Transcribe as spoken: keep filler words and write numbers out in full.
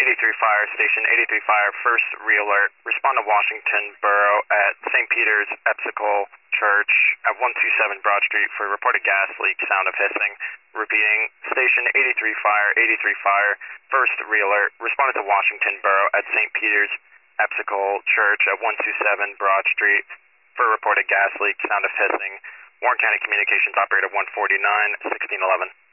eighty-three Fire, Station eighty-three Fire, first re-alert. Respond to Washington Borough at Saint Peter's Episcopal Church at one two seven Broad Street for reported gas leak, sound of hissing. Repeating, Station eighty-three Fire, eighty-three Fire, first re-alert. Responded to Washington Borough at Saint Peter's Episcopal Church at one two seven Broad Street for reported gas leak, sound of hissing. Warren County Communications Operator one forty-nine, sixteen eleven.